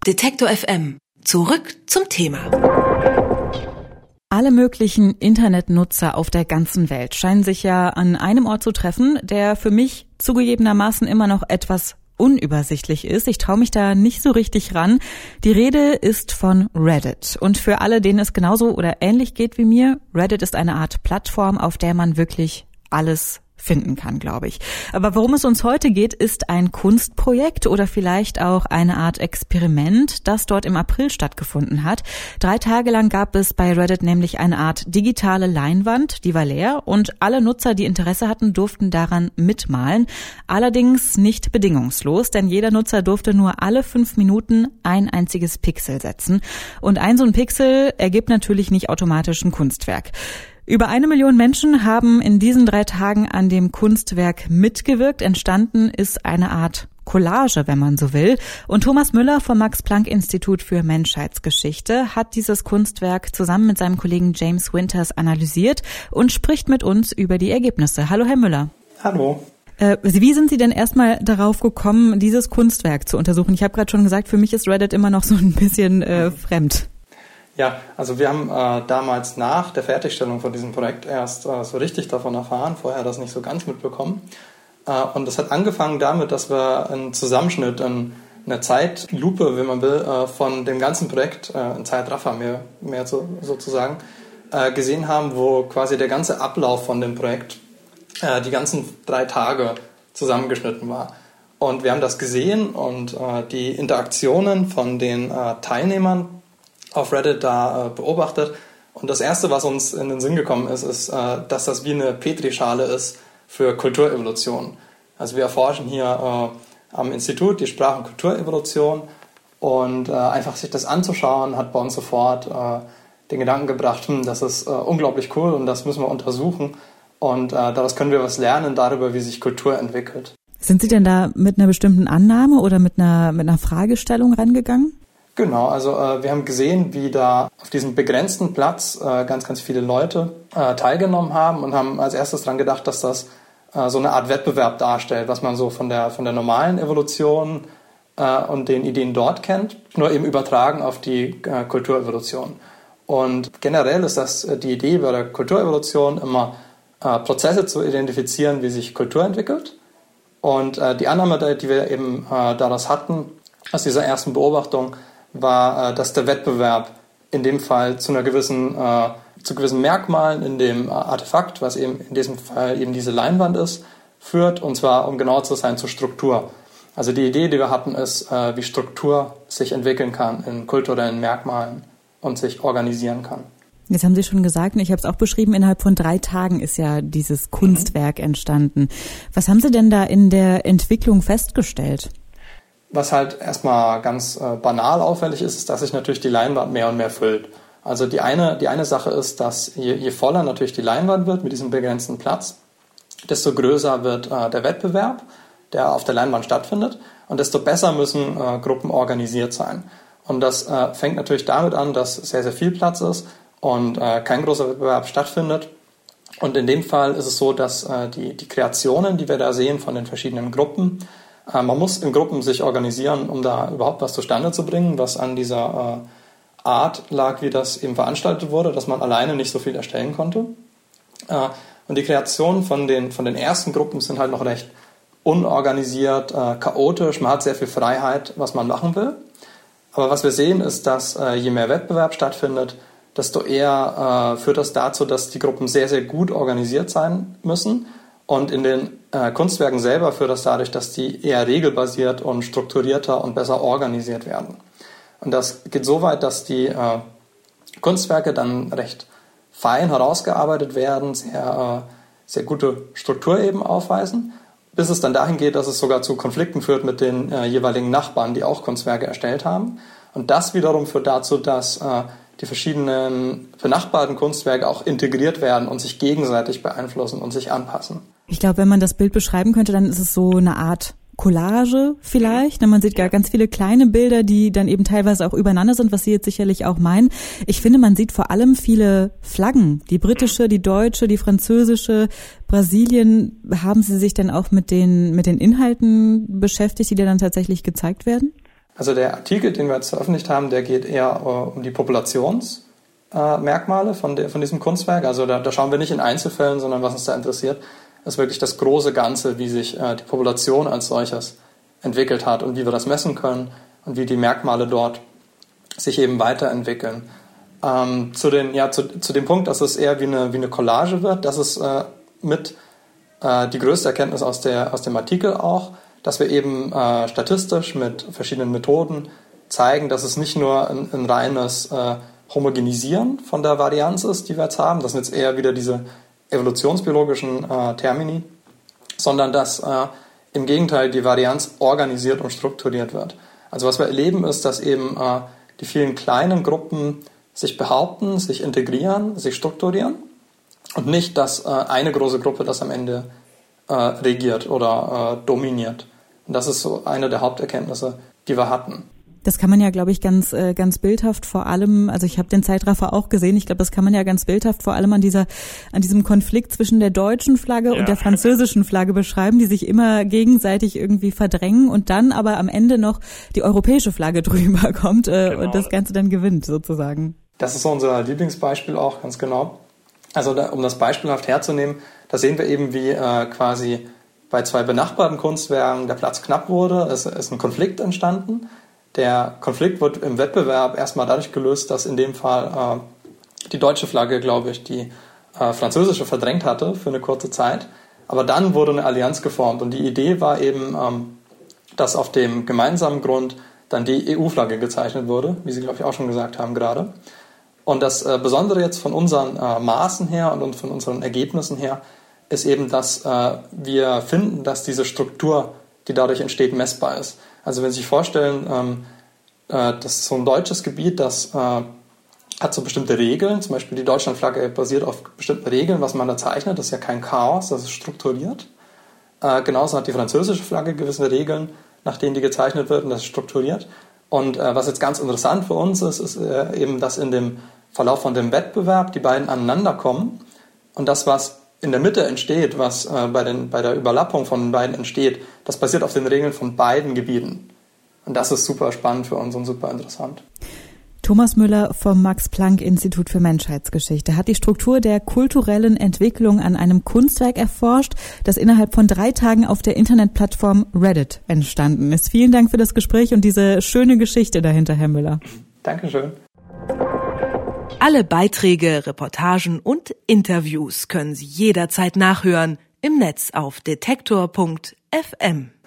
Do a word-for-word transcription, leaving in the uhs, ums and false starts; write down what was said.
Detektor F M. Zurück zum Thema. Alle möglichen Internetnutzer auf der ganzen Welt scheinen sich ja an einem Ort zu treffen, der für mich zugegebenermaßen immer noch etwas unübersichtlich ist. Ich traue mich da nicht so richtig ran. Die Rede ist von Reddit. Und für alle, denen es genauso oder ähnlich geht wie mir, Reddit ist eine Art Plattform, auf der man wirklich alles finden kann, glaube ich. Aber worum es uns heute geht, ist ein Kunstprojekt oder vielleicht auch eine Art Experiment, das dort im April stattgefunden hat. Drei Tage lang gab es bei Reddit nämlich eine Art digitale Leinwand, die war leer und alle Nutzer, die Interesse hatten, durften daran mitmalen. Allerdings nicht bedingungslos, denn jeder Nutzer durfte nur alle fünf Minuten ein einziges Pixel setzen. Und ein so ein Pixel ergibt natürlich nicht automatisch ein Kunstwerk. Über eine Million Menschen haben in diesen drei Tagen an dem Kunstwerk mitgewirkt. Entstanden ist eine Art Collage, wenn man so will. Und Thomas Müller vom Max-Planck-Institut für Menschheitsgeschichte hat dieses Kunstwerk zusammen mit seinem Kollegen James Winters analysiert und spricht mit uns über die Ergebnisse. Hallo, Herr Müller. Hallo. Äh, wie sind Sie denn erstmal darauf gekommen, dieses Kunstwerk zu untersuchen? Ich habe gerade schon gesagt, für mich ist Reddit immer noch so ein bisschen äh, fremd. Ja, also wir haben äh, damals nach der Fertigstellung von diesem Projekt erst äh, so richtig davon erfahren, vorher das nicht so ganz mitbekommen. Äh, und das hat angefangen damit, dass wir einen Zusammenschnitt, ein, eine Zeitlupe, wenn man will, äh, von dem ganzen Projekt, äh, ein Zeitraffer mehr, mehr so, sozusagen, äh, gesehen haben, wo quasi der ganze Ablauf von dem Projekt, äh, die ganzen drei Tage zusammengeschnitten war. Und wir haben das gesehen und äh, die Interaktionen von den äh, Teilnehmern auf Reddit da äh, beobachtet. Und das Erste, was uns in den Sinn gekommen ist, ist, äh, dass das wie eine Petrischale ist für Kulturevolution. Also wir erforschen hier äh, am Institut die Sprach- und Kulturevolution und äh, einfach sich das anzuschauen, hat bei uns sofort äh, den Gedanken gebracht, hm, das ist äh, unglaublich cool und das müssen wir untersuchen. Und äh, daraus können wir was lernen darüber, wie sich Kultur entwickelt. Sind Sie denn da mit einer bestimmten Annahme oder mit einer, mit einer Fragestellung rangegangen? Genau, also äh, wir haben gesehen, wie da auf diesem begrenzten Platz äh, ganz, ganz viele Leute äh, teilgenommen haben und haben als erstes daran gedacht, dass das äh, so eine Art Wettbewerb darstellt, was man so von der, von der normalen Evolution äh, und den Ideen dort kennt, nur eben übertragen auf die äh, Kulturevolution. Und generell ist das äh, die Idee bei der Kulturevolution immer, äh, Prozesse zu identifizieren, wie sich Kultur entwickelt. Und äh, die Annahme, die wir eben äh, daraus hatten, aus dieser ersten Beobachtung, war, dass der Wettbewerb in dem Fall zu einer gewissen, äh, zu gewissen Merkmalen in dem Artefakt, was eben in diesem Fall eben diese Leinwand ist, führt, und zwar, um genauer zu sein, zur Struktur. Also die Idee, die wir hatten, ist, äh, wie Struktur sich entwickeln kann in kulturellen Merkmalen und sich organisieren kann. Jetzt haben Sie schon gesagt, und ich habe es auch beschrieben, innerhalb von drei Tagen ist ja dieses Kunstwerk mhm. entstanden. Was haben Sie denn da in der Entwicklung festgestellt? Was halt erstmal ganz äh, banal auffällig ist, ist, dass sich natürlich die Leinwand mehr und mehr füllt. Also die eine, die eine Sache ist, dass je, je voller natürlich die Leinwand wird mit diesem begrenzten Platz, desto größer wird äh, der Wettbewerb, der auf der Leinwand stattfindet, und desto besser müssen äh, Gruppen organisiert sein. Und das äh, fängt natürlich damit an, dass sehr, sehr viel Platz ist und äh, kein großer Wettbewerb stattfindet. Und in dem Fall ist es so, dass äh, die, die Kreationen, die wir da sehen von den verschiedenen Gruppen, man muss in Gruppen sich organisieren, um da überhaupt was zustande zu bringen, was an dieser äh, Art lag, wie das eben veranstaltet wurde, dass man alleine nicht so viel erstellen konnte. Äh, und die Kreationen von den, von den ersten Gruppen sind halt noch recht unorganisiert, äh, chaotisch, man hat sehr viel Freiheit, was man machen will. Aber was wir sehen, ist, dass äh, je mehr Wettbewerb stattfindet, desto eher äh, führt das dazu, dass die Gruppen sehr, sehr gut organisiert sein müssen. Und in den äh, Kunstwerken selber führt das dadurch, dass die eher regelbasiert und strukturierter und besser organisiert werden. Und das geht so weit, dass die äh, Kunstwerke dann recht fein herausgearbeitet werden, sehr, äh, sehr gute Struktur eben aufweisen, bis es dann dahin geht, dass es sogar zu Konflikten führt mit den äh, jeweiligen Nachbarn, die auch Kunstwerke erstellt haben. Und das wiederum führt dazu, dass äh, die verschiedenen benachbarten Kunstwerke auch integriert werden und sich gegenseitig beeinflussen und sich anpassen. Ich glaube, wenn man das Bild beschreiben könnte, dann ist es so eine Art Collage vielleicht. Man sieht gar ganz viele kleine Bilder, die dann eben teilweise auch übereinander sind, was Sie jetzt sicherlich auch meinen. Ich finde, man sieht vor allem viele Flaggen. Die britische, die deutsche, die französische, Brasilien. Haben Sie sich denn auch mit den, mit den Inhalten beschäftigt, die da dann tatsächlich gezeigt werden? Also der Artikel, den wir jetzt veröffentlicht haben, der geht eher uh, um die Populationsmerkmale uh, von, von diesem Kunstwerk. Also da, da schauen wir nicht in Einzelfällen, sondern was uns da interessiert, ist wirklich das große Ganze, wie sich uh, die Population als solches entwickelt hat und wie wir das messen können und wie die Merkmale dort sich eben weiterentwickeln. Ähm, zu, den, ja, zu, zu dem Punkt, dass es eher wie eine, wie eine Collage wird, das ist äh, mit äh, die größte Erkenntnis aus, der, aus dem Artikel auch, dass wir eben äh, statistisch mit verschiedenen Methoden zeigen, dass es nicht nur ein, ein reines äh, Homogenisieren von der Varianz ist, die wir jetzt haben, das sind jetzt eher wieder diese evolutionsbiologischen äh, Termini, sondern dass äh, im Gegenteil die Varianz organisiert und strukturiert wird. Also was wir erleben ist, dass eben äh, die vielen kleinen Gruppen sich behaupten, sich integrieren, sich strukturieren und nicht, dass äh, eine große Gruppe das am Ende äh, regiert oder äh, dominiert. Und das ist so eine der Haupterkenntnisse, die wir hatten. Das kann man ja, glaube ich, ganz äh, ganz bildhaft vor allem, also ich habe den Zeitraffer auch gesehen, ich glaube, das kann man ja ganz bildhaft vor allem an dieser an diesem Konflikt zwischen der deutschen Flagge ja. und der französischen Flagge beschreiben, die sich immer gegenseitig irgendwie verdrängen und dann aber am Ende noch die europäische Flagge drüber kommt äh, genau. und das Ganze dann gewinnt sozusagen. Das ist so unser Lieblingsbeispiel auch, ganz genau. Also da, um das beispielhaft herzunehmen, da sehen wir eben, wie äh, quasi bei zwei benachbarten Kunstwerken der Platz knapp wurde, es ist ein Konflikt entstanden. Der Konflikt wird im Wettbewerb erstmal dadurch gelöst, dass in dem Fall äh, die deutsche Flagge, glaube ich, die äh, französische verdrängt hatte für eine kurze Zeit. Aber dann wurde eine Allianz geformt und die Idee war eben, ähm, dass auf dem gemeinsamen Grund dann die E U-Flagge gezeichnet wurde, wie Sie, glaube ich, auch schon gesagt haben gerade. Und das äh, Besondere jetzt von unseren äh, Maßen her und von unseren Ergebnissen her ist eben, dass äh, wir finden, dass diese Struktur, die dadurch entsteht, messbar ist. Also wenn Sie sich vorstellen, ähm, äh, das ist so ein deutsches Gebiet, das äh, hat so bestimmte Regeln, zum Beispiel die Deutschlandflagge basiert auf bestimmten Regeln, was man da zeichnet, das ist ja kein Chaos, das ist strukturiert. Äh, genauso hat die französische Flagge gewisse Regeln, nach denen die gezeichnet wird und das ist strukturiert. Und äh, was jetzt ganz interessant für uns ist, ist äh, eben, dass in dem Verlauf von dem Wettbewerb die beiden aneinander kommen und das, was in der Mitte entsteht, was äh, bei, den, bei der Überlappung von den beiden entsteht, das basiert auf den Regeln von beiden Gebieten. Und das ist super spannend für uns und super interessant. Thomas Müller vom Max-Planck-Institut für Menschheitsgeschichte hat die Struktur der kulturellen Entwicklung an einem Kunstwerk erforscht, das innerhalb von drei Tagen auf der Internetplattform Reddit entstanden ist. Vielen Dank für das Gespräch und diese schöne Geschichte dahinter, Herr Müller. Dankeschön. Alle Beiträge, Reportagen und Interviews können Sie jederzeit nachhören im Netz auf detektor punkt f m.